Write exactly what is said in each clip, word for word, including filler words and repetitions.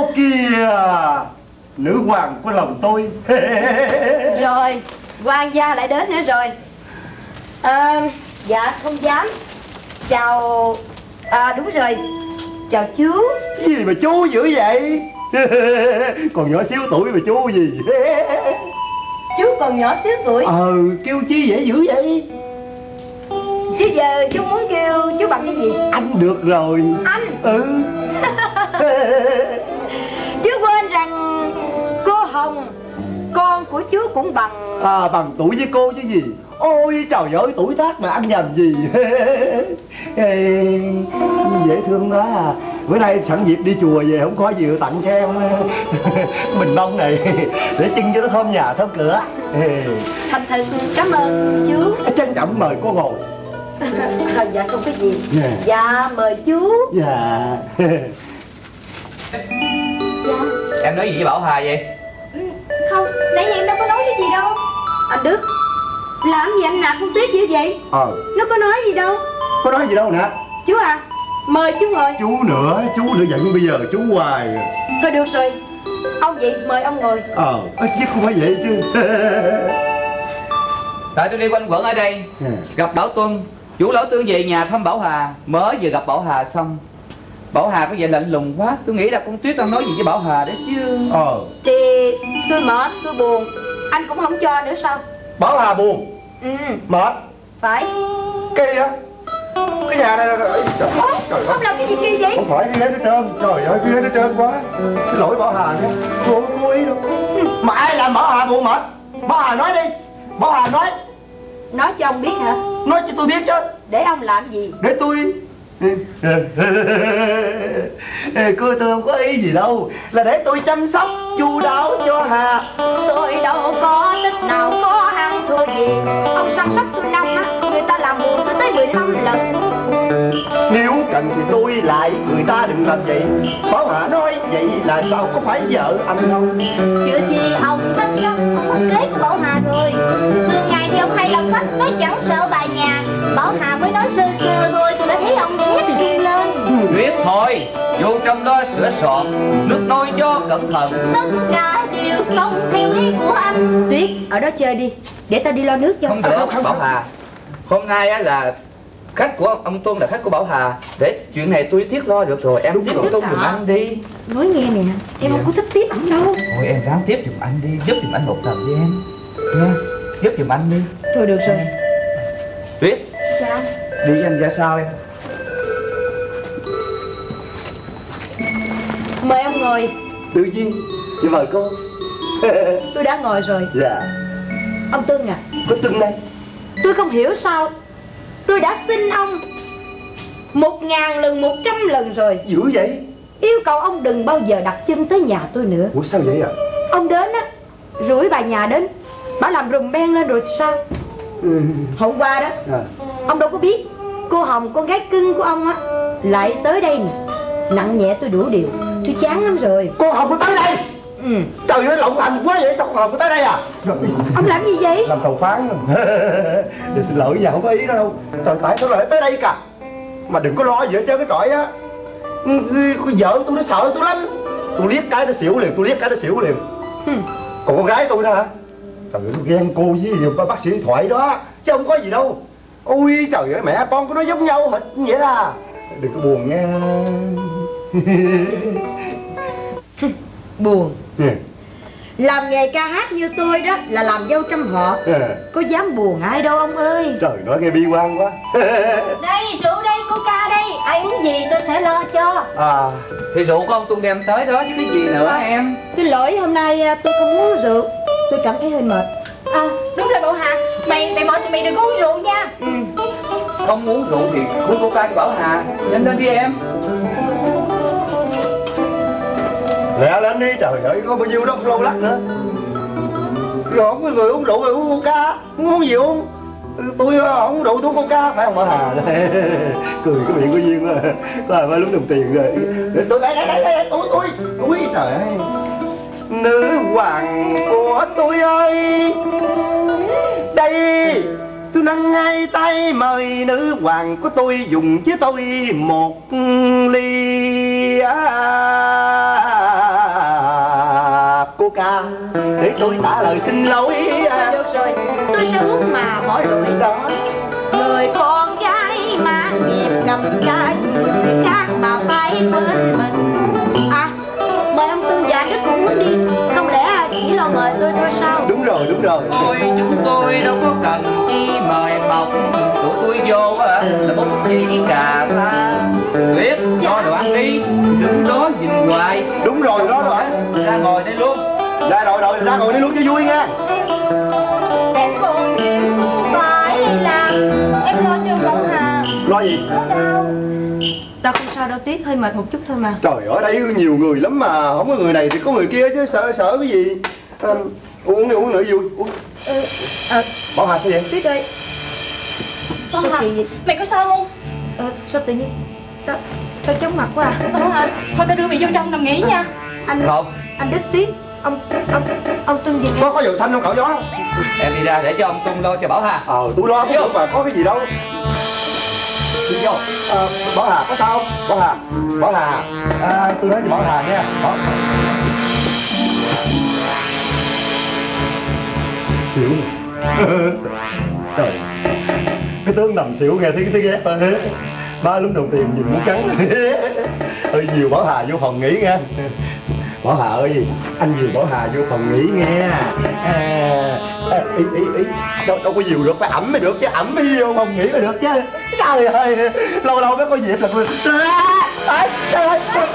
Ô kìa, nữ hoàng của lòng tôi. Rồi, quan gia lại đến nữa rồi. À, dạ không dám. Chào. À đúng rồi, chào chú. Cái gì mà chú dữ vậy? Còn nhỏ xíu tuổi mà chú gì? Chú còn nhỏ xíu tuổi. Ờ, kêu chi dễ dữ vậy? Chứ giờ chú muốn kêu chú bằng cái gì? Anh được rồi. Anh? Ừ. Chú quên rằng cô Hồng, con của chú cũng bằng... À, bằng tuổi với cô chứ gì. Ôi trời ơi, tuổi tác mà ăn nhầm gì. Ê, dễ thương quá à. Bữa nay sẵn dịp đi chùa về không có gì tặng cho em bình bông này để chân cho nó thơm nhà thơm cửa. Thành thật cảm ơn chú. Trân trọng mời cô ngồi. À, dạ không có gì. Yeah. Dạ mời chú. Dạ. Dạ. Em nói gì với Bảo Hà vậy? Không, nãy giờ em đâu có nói cái gì đâu. Anh Đức, làm gì anh nạt con Tuyết dữ vậy? Ờ. Nó có nói gì đâu. Có nói gì đâu nè. Chú à, mời chú ngồi. Chú nữa, chú nữa giận bây giờ chú hoài. Thôi được rồi, ông vậy mời ông ngồi. Ờ, chứ không phải vậy chứ. Tại tôi đi quanh quẩn ở đây, Yeah. gặp Bảo Tuân. Chủ Lão Tương về nhà thăm Bảo Hà. Mới vừa gặp Bảo Hà xong, Bảo Hà có vẻ lạnh lùng quá. Tôi nghĩ là con Tuyết đang nói gì với Bảo Hà đấy chứ. Ờ. Thì tôi mệt, tôi buồn, anh cũng không cho nữa sao? Bảo Hà buồn. Ừ. Mệt. Phải. Kỳ á. Cái nhà này là... Trời ơi, trời Không làm cái gì kia vậy? không phải cái ghế hết trơn. Trời ơi, cái ghế hết trơn quá. Xin lỗi Bảo Hà nha. Tôi không có cố ý đâu. Mà ai làm Bảo Hà buồn mệt? Bảo Hà nói đi. Bảo Hà nói. Nói cho ông biết hả? Nói cho tôi biết chứ. Để ông làm gì? Để tôi... Cô tôi không có ý gì đâu. Là để tôi chăm sóc chu đáo cho Hà. Tôi đâu có tích nào có ăn thua gì. Ông săn sóc tôi năm á, người ta làm buồn tôi tới mười lăm lần. Nếu cần thì tôi lại, người ta đừng làm vậy. Bảo Hạ nói vậy là sao, có phải vợ anh không? Chưa chi ông thất sắc, ông mất kế của Bảo Hà rồi. Thường ngày thì ông hay làm phách, nói chẳng sợ bà nhà. Bảo Hà mới nói sơ sơ thôi, tôi đã thấy ông rét run lên. Tuyết thôi, vô trong đó sửa soạn, nước nôi cho cẩn thận. Tất cả đều sống theo ý của anh. Tuyết, ở đó chơi đi, để tao đi lo nước cho. Không được, Bảo Hà. Hôm nay á là khách của ông Tuân là khách của Bảo Hà. Để chuyện này tôi Thiết lo được rồi. Em giúp ông Tuân giùm anh đi. Nói nghe nè, em không có thích tiếp ổng đâu. Thôi em ráng tiếp giùm anh đi, giúp giùm anh một lần đi em nha, giúp giùm anh đi. Thôi được rồi. Tuyết. Dạ. Đi với anh ra sao em? Mời ông ngồi. Tự nhiên, vậy mời cô. Tôi đã ngồi rồi. Dạ. Ông Tuân à, Có Tuân đây. tôi không hiểu sao tôi đã xin ông một ngàn lần, một trăm lần rồi. Dữ vậy? Yêu cầu ông đừng bao giờ đặt chân tới nhà tôi nữa. Ủa sao vậy à? Ông đến á, rủi bà nhà đến, bà làm rùm beng lên rồi sao? Ừ. Hôm qua đó, À. ông đâu có biết cô Hồng, con gái cưng của ông á, lại tới đây nè. Nặng nhẹ tôi đủ điều, tôi chán lắm rồi. Cô Hồng có tới đây? Ừ. Trời ơi, lộng hành quá vậy, sao cô Hồng có tới đây à? Rồi, Ông làm gì vậy? làm thầu phán. Để xin lỗi nhà không có ý đó đâu. Trời, tại sao lại tới đây cả? Mà đừng có lo gì hết trơn cái trọi á. Vợ tôi nó sợ tôi lắm. Tôi liếc cái nó xỉu liền, tôi liếc cái nó xỉu liền. Còn con gái tôi đó hả? Trời ơi, tôi ghen cô với bác sĩ Thoại đó, chứ không có gì đâu. Ôi trời ơi, mẹ con của nó giống nhau hệt vậy là. Đừng có buồn nghe. Buồn. Yeah. Làm nghề ca hát như tôi đó là làm dâu trăm họ. Yeah. Có dám buồn ai đâu ông ơi. Trời, nói nghe bi quan quá. Đây, rượu đây, coca đây. Ai uống gì tôi sẽ lo cho. À, Thì rượu của ông Tuân đem tới đó chứ cái gì nữa À, em. Xin lỗi, hôm nay à, tôi không uống rượu. Tôi cảm thấy hơi mệt. À, đúng rồi Bảo Hà. Mày, mày mệt thì mày đừng có uống rượu nha. Ừ. Không uống rượu thì khui coca cho Bảo Hà. Nhanh lên đi em. lẹ lên đi, trời ơi, có bao nhiêu đó lâu lắc nữa. Rồi không có người uống rượu rồi uống coca, không uống gì uống. Tôi không uống rượu tôi uống coca, phải không Bảo Hà? Cười cái miệng của Duyên quá. Có ai phải lúc đồng tiền rồi. Tôi đây đây đây đây, tôi tôi tôi trời ơi. Nữ hoàng của tôi ơi, đây tôi nâng ngay tay mời nữ hoàng của tôi dùng với tôi một ly. À, Hà, để tôi tả lời xin lỗi. Được rồi, tôi sẽ ước mà bỏ lỗi đó. Người con gái mang nghiệp cầm cái người khác mà phải quên mình. À, mời ông Tư già đức cũng muốn đi. Không lẽ chỉ lo mời tôi thôi sao? Đúng rồi, đúng rồi. Ôi chúng tôi đâu có cần chi mời mọc, tụi tôi vô á là bút chỉ cà ra. Tuyết, cho đồ ăn đi, đứng đó nhìn hoài. Đúng rồi, đó rồi. Ra ngồi đây luôn. Ra rồi, rồi, ra ngồi đi luôn cho vui nha. Em còn việc phải làm, em lo cho Bảo Hà. Lo gì? Nó đau. Tao không sao đâu Tuyết, hơi mệt một chút thôi mà. Trời, ở đây nhiều người lắm mà, không có người này thì có người kia chứ, sợ sợ cái gì. À, uống đi, uống nữa vui. Uống. Ừ, à, Bảo Hà sao vậy? Tuyết ơi. Bảo Sao Hà, kỳ vậy? mày có sao không? Ờ, sao tự nhiên tao tao chóng mặt quá à? Bảo Hà, thôi tao đưa mày vô trong nằm nghỉ nha. Anh Không, anh Đức Tuyết, ông ông ông Tương gì Có có dầu xanh không cậu gió? em đi ra để cho ông Tung lo cho Bảo Hà. Ờ, tôi lo cũng được mà, có cái gì đâu. Đi vô. À, Bảo Hà, có sao không? Bảo Hà, Bảo Hà. À, tôi nói cho Bảo Hà nha. Bảo... Xỉu. Trời, cái tướng nằm xỉu nghe thấy thấy ghét thôi. Ba lúm đồng tiền nhìn muốn cắn. Ơi nhiều Bảo Hà vô phòng nghỉ nghe. Bảo Hà ơi, anh dìu Bảo Hà vô phòng nghỉ nghe. À, à, ý ý ý đâu, đâu có dìu được, phải ẩm mới được chứ, ẩm mới vô phòng nghỉ mới được chứ. Trời ơi, lâu lâu mới có dịp là trời ơi,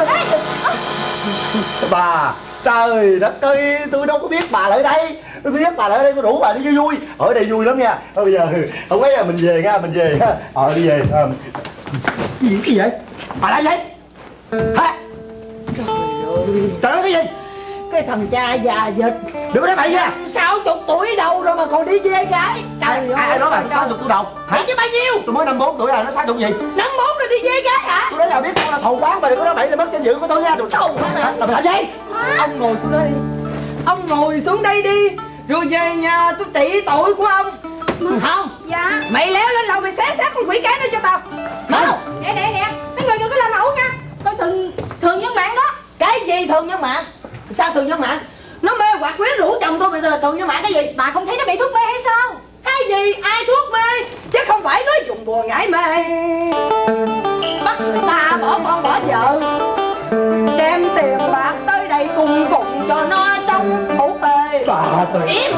bà, trời đất ơi, tôi đâu có biết bà lại đây. Tôi biết bà lại đây, tôi rủ bà đi vui vui. Ở đây vui lắm nha. Thôi bây giờ không ấy là mình về nha, mình về ha. Ờ đi về. À, gì cái gì vậy? Bà làm gì? Hả? Trời ơi, cái gì? cái thằng cha già dịch Đừng có nói bậy nha. sáu chục tuổi đâu rồi mà còn đi dê gái. Trời ơi, Ai nói bà sao chục tuổi đầu? Mày chứ bao nhiêu? Tôi mới năm bốn tuổi à, nó sao chục gì? Năm bốn rồi đi dê gái hả? Tôi nói là biết tôi là thù quán, bà đừng có nói bậy là mất danh dự của tôi nha. Thù quán hả? Làm làm gì? Ông ngồi xuống đây đi. Ông ngồi xuống đây đi. Rồi về nhà tôi trị tội của ông. Không? Dạ. Mày léo lên lầu mày xé xác con quỷ cái đó cho tao. Mau. Nè nè nè, mấy người đừng có làm ẩu nha. Coi thường thường nhân mạng đó. Cái gì thường nhân mạng? Sao thường nhân mạng? Nó mê hoặc quyến rũ chồng tôi, bây giờ thường nhân mạng cái gì? Bà không thấy nó bị thuốc mê hay sao? Cái gì? Ai thuốc mê? Chứ không phải nó dùng bùa ngải mê. Bắt người ta bỏ con bỏ vợ, đem tiền bạc tới đây cùng phụng cho nó sống khổ bề. Bà tôi. Im.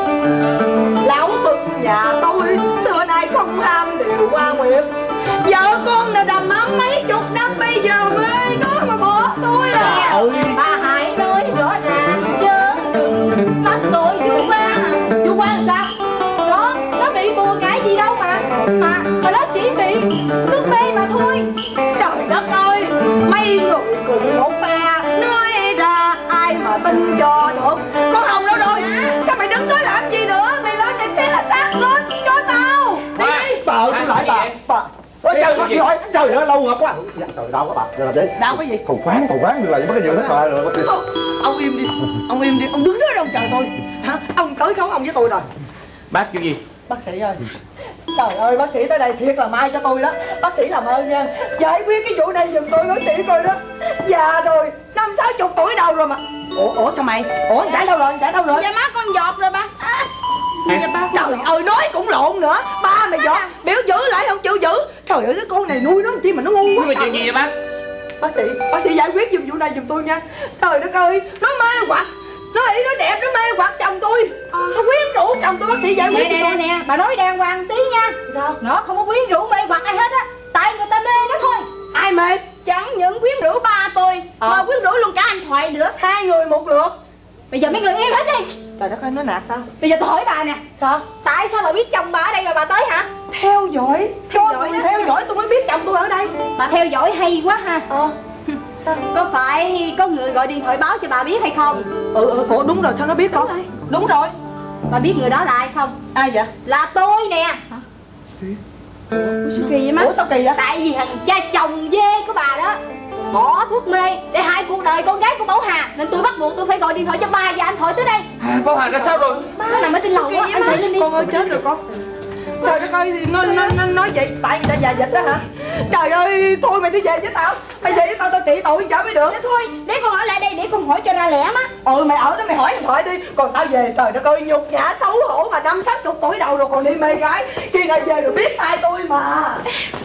Lão thực nhà tôi xưa nay không ham điều hoa nguyệt. Vợ con đã đầm ấm mấy chục năm, bây giờ mê nó mà bỏ tôi à. Bà ơi. Bà hãy nói rõ ràng chứ đừng bắt tôi vu quan. Chú quan sao? Đó, nó bị bùa ngải gì đâu mà. Mà, mà nó chỉ bị thuốc mê mà thôi. Trời đất ơi, mấy người cùng một phe nói ra ai mà tin cho được. Con Hồng đâu rồi? Sao mày đứng đó làm gì nữa? Mày lên mày xé là xác lên cho tao. Đi. Bà ơi, tôi lại bà. Bà. Ôi trời, bác sĩ hỏi. Trời ơi, lâu ngập quá. Dạ, trời đau quá bà. Rồi làm gì? Đau cái gì? Thù quán, thù quán, là gì mất cái gì hết bà rồi bác sĩ. Không, ông im đi. Ông im đi, ông đứng đó đâu chờ tôi. Hả? Ông cởi xấu ông với tôi rồi. Bác chuyện gì? Bác sĩ ơi, trời ơi, bác sĩ tới đây thiệt là may cho tôi đó. Bác sĩ làm ơn nha, giải quyết cái vụ này giùm tôi bác sĩ coi đó. Già rồi, năm sáu chục tuổi đâu rồi mà. Ủa, ủa sao mày? Ủa, anh Trải đâu rồi, anh Trải đâu rồi? Dạ má con dọt rồi ba. À, dạ ba. Trời ơi, nói cũng lộn nữa. Ba mày dọt, biểu giữ lại không chịu giữ. Trời ơi, cái con này nuôi nó làm chi mà nó ngu quá. Nhưng mà chuyện gì vậy bác? Bác sĩ, bác sĩ giải quyết giùm vụ này giùm tôi nha. Trời đất ơi, nó mê hoặc, nó ý nó đẹp, nó mê hoặc chồng tôi. Nó quyến rũ chồng tôi, bác sĩ giải quyết Nè giùm nè tôi. nè, bà nói đàng hoàng tí nha. Sao? Nó không có quyến rũ mê hoặc ai hết á. Tại người ta mê nó thôi. Ai mê? Chẳng những quyến rũ ba tôi Ờ. mà quyến rũ luôn cả anh Thoại nữa. Hai người một lượt. Bây giờ mấy người im hết đi. Trời đất ơi, nó nạt tao. Bây giờ tôi hỏi bà nè. Sao? Tại sao bà biết chồng bà ở đây rồi bà tới hả? Theo dõi. Theo Cho dõi tôi đó. theo dõi tôi mới biết chồng tôi ở đây. Bà theo dõi hay quá ha. Ờ. Sao? Có phải có người gọi điện thoại báo cho bà biết hay không? Ừ, ừ, ủa đúng rồi, sao nó biết con? Đúng rồi. Bà biết người đó là ai không? Ai vậy? Là tôi nè. Sao kỳ vậy má? Ủa sao kỳ vậy? Tại vì thằng cha chồng dê của bà đó bỏ thuốc mê để hại cuộc đời con gái của Bảo Hà, nên tôi bắt buộc tôi phải gọi điện thoại cho bà và anh Thoại tới đây. À, Bảo Hà ra sao rồi? Nó nằm ở trên lầu á, anh chạy lên đi. Con ơi chết rồi con. Trời đất ơi, thì nó, nó, nó nói vậy tại người ta già dịch đó hả? Trời ơi, thôi mày đi về với tao. Mày về với tao, tao trị tội chở mới được. Thôi, để con ở lại đây để con hỏi cho ra lẽ má. Ừ mày ở đó mày hỏi hỏi đi. Còn tao về trời đất ơi nhục nhã xấu hổ mà năm sáu chục tuổi đầu rồi còn đi mê gái. Khi nào về rồi biết tay tôi mà.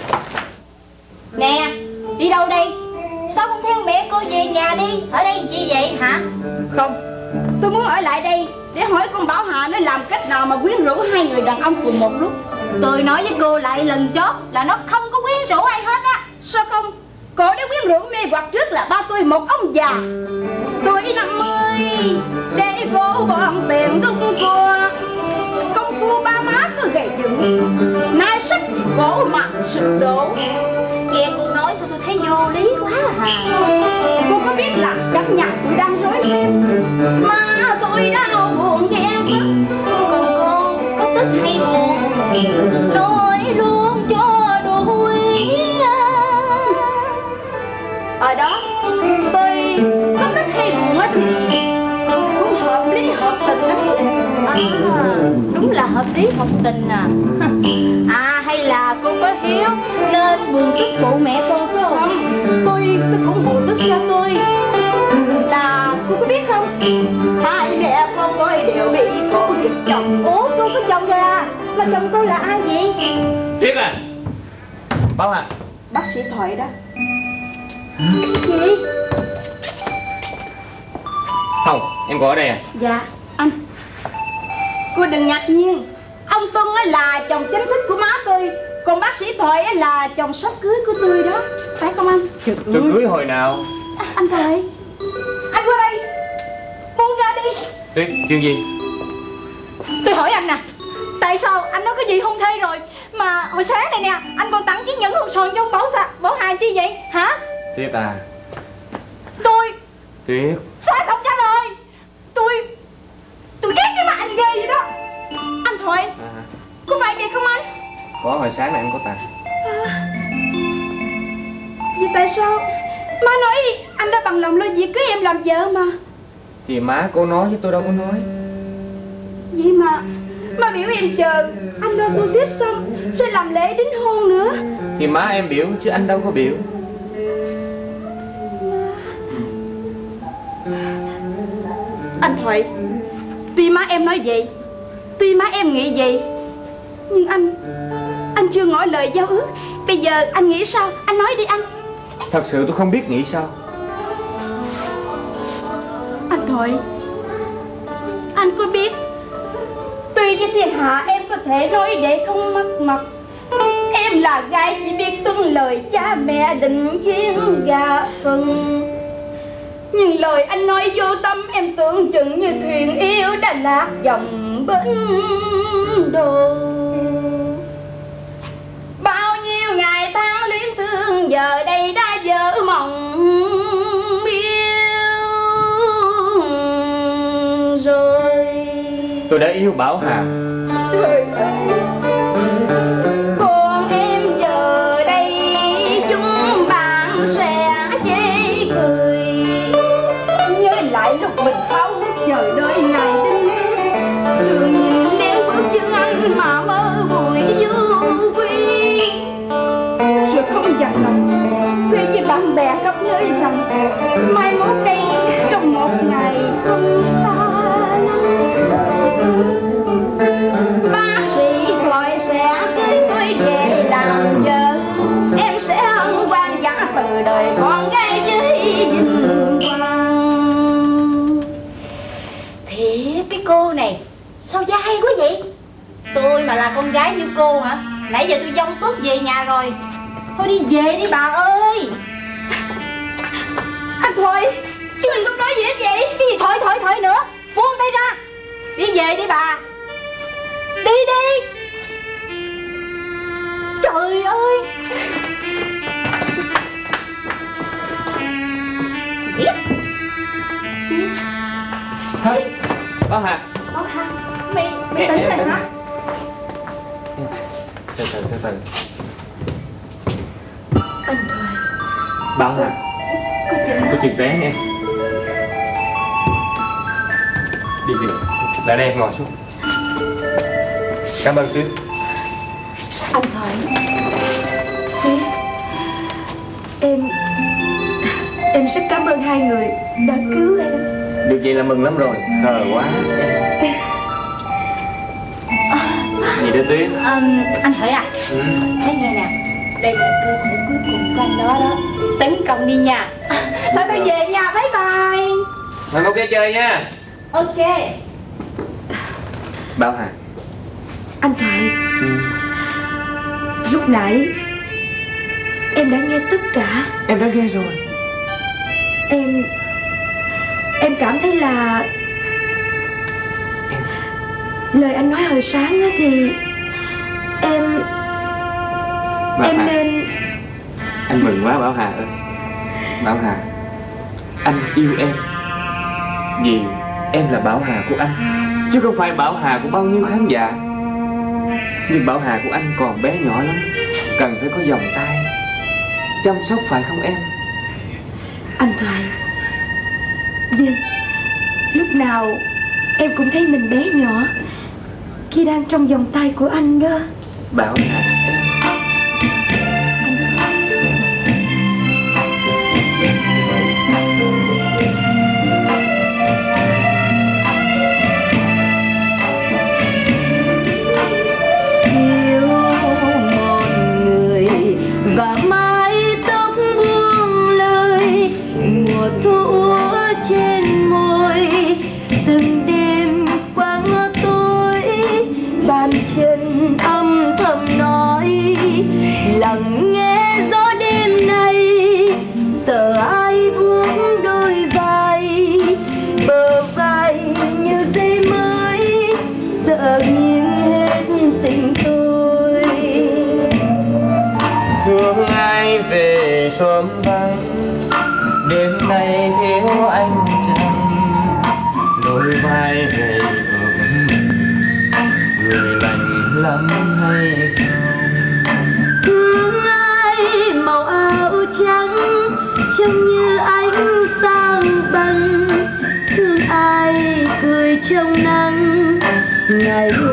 Nè, đi đâu đây? Sao không theo mẹ cô về nhà đi? Ở đây làm chi vậy hả? Không, tôi muốn ở lại đây để hỏi con Bảo Hà nó làm cách nào mà quyến rũ hai người đàn ông cùng một lúc. Tôi nói với cô lại lần chót là nó không có quyến rũ ai hết á. Sao không? Cô đã quyến rũ mê hoặc trước là ba tôi một ông già. Tôi năm mươi để vô bọn tiền công cua. Công phu ba má cứ gầy dựng, nay sách gì cổ mà sụp đổ. Nghe cô nói sao tôi thấy vô lý quá à. Cô có biết là căn nhà tôi đang rối ren mà tôi đau buồn ghen tức. Còn cô có tức hay buồn nói luôn cho đuổi. Ở đó tôi có tức hay buồn thì cũng hợp lý hợp tình lắm chứ. À, đúng là hợp lý hợp tình à. À hay là cô có hiếu nên buồn tức phụ mẹ cô phải không? Không, tôi tôi cũng buồn tức cho tôi. Là cô có biết không, hai mẹ con tôi đều bị cô giật chồng. Ủa cô có chồng rồi à? Mà chồng cô là ai vậy? Tuyết à, Bảo Hà. Bác sĩ Thoại đó. Cái gì? Không, em có ở đây à? Dạ anh, cô đừng ngạc nhiên. Ông Tuân là chồng chính thức của má tôi, còn bác sĩ Thoại là chồng sắp cưới của tôi đó. Phải không anh? Tôi cưới hồi nào? À, anh Thoại, anh qua đây, buông ra đi. Tuyết, chuyện gì? Tôi hỏi anh nè, tại sao anh nói cái gì hôn thê rồi mà hồi sáng này nè anh còn tặng chiếc nhẫn hồng sòn cho ông Bảo Sa, Bảo Hà chi vậy hả? Tuyết à. Tôi Tuyết. Sao anh không trả lời? Tôi Tôi ghét cái mặt anh ghê vậy đó. Anh Thoại, À, có phải vậy không anh? có hồi sáng này em có tặng. À, vậy tại sao má nói anh đã bằng lòng lo việc cưới em làm vợ mà? Thì má cô nói chứ tôi đâu có nói. Vậy mà má biểu em chờ anh lo thu xếp xong sẽ làm lễ đính hôn nữa. Thì má em biểu chứ anh đâu có biểu. Anh Thoại, tuy má em nói vậy, tuy má em nghĩ vậy, nhưng anh Anh chưa ngỏ lời giao ước. Bây giờ anh nghĩ sao? Anh nói đi anh. Thật sự tôi không biết nghĩ sao. Anh Thoại, anh có biết tuy với thiên hạ em có thể nói để không mất mặt, em là gái chỉ biết tuân lời cha mẹ định duyên gà phần, nhưng lời anh nói vô tâm em tưởng chừng như thuyền yêu đã lạc dòng bến đồ. Bao nhiêu ngày tháng luyến tương giờ đây đã vỡ mộng yêu rồi. Tôi đã yêu Bảo Hà. Trời ơi, còn em giờ đây chúng bạn sẽ dễ cười, nhớ lại lúc mình háo hức chờ đợi ngày đinh đường nhìn lén bước chân anh mà mơ buổi du quy, rồi không dằn lòng khuya với bạn bè khắp nơi rằng mai mốt đây trong một ngày không xa lắm bác sĩ Thoại sẽ cưới tôi về làm vợ, em sẽ hân hoan giả từ đời con gái với vinh quang. Thiệt cái cô này sao dai quá vậy? Tôi mà là con gái như cô hả? Nãy giờ tôi dông tuốt về nhà rồi. Thôi đi về đi bà ơi. Anh Thoại, chứ mình không nói gì hết vậy. Cái gì Thoại Thoại Thoại nữa? Buông tay ra. Đi về đi bà. Đi đi. Trời ơi. Thôi, Bảo Hà. Bảo Hà, mày, mày tỉnh rồi hả? Từ từ, từ từ. Anh Thoại, Bảo Hà, có chuyện có chuyện bé nè. Đi đi, lại đây em ngồi xuống. Cảm ơn Tuyết. anh Thoại, Tuyết, em Em rất cảm ơn hai người đã cứu em. Được vậy là mừng lắm rồi. Khờ quá. Gì đó Tuyết? À, anh Hợi à, Ừ. thấy nghe nè, đây là cơ hội cuối cùng của anh đó đó. Tấn công đi nha. Thôi tôi về nha, bye bye. Thôi ok chơi nha. Ok. Bảo Hà. Anh Thoại, Ừ. lúc nãy em đã nghe tất cả. Em đã nghe rồi. Em Em cảm thấy là Em lời anh nói hồi sáng á thì Em Bảo Em Hà, nên anh mừng quá Bảo Hà ơi. Bảo Hà, anh yêu em vì em là Bảo Hà của anh, chứ không phải Bảo Hà của bao nhiêu khán giả. Nhưng Bảo Hà của anh còn bé nhỏ lắm, cần phải có vòng tay chăm sóc, phải không em? Anh Thoại, vâng, lúc nào em cũng thấy mình bé nhỏ khi đang trong vòng tay của anh đó. Bảo Hà em. Yêu một người và mái tóc buông lơi, mùa thu úa trên môi, từng đêm qua ngõ tối, bàn chân âm thầm nói, lặng nghe gió đêm nay, sợ ai buông đôi vai, bờ vai như dây mới, sợ nghiêng hết tình tôi. Thương ai về xóm vắng, đêm nay thiếu anh chăng, đôi vai gầy ốm, người lạnh lắm hay không? Thương ai màu áo trắng, trông như ánh sao băng, thương ai cười trong nắng, ngày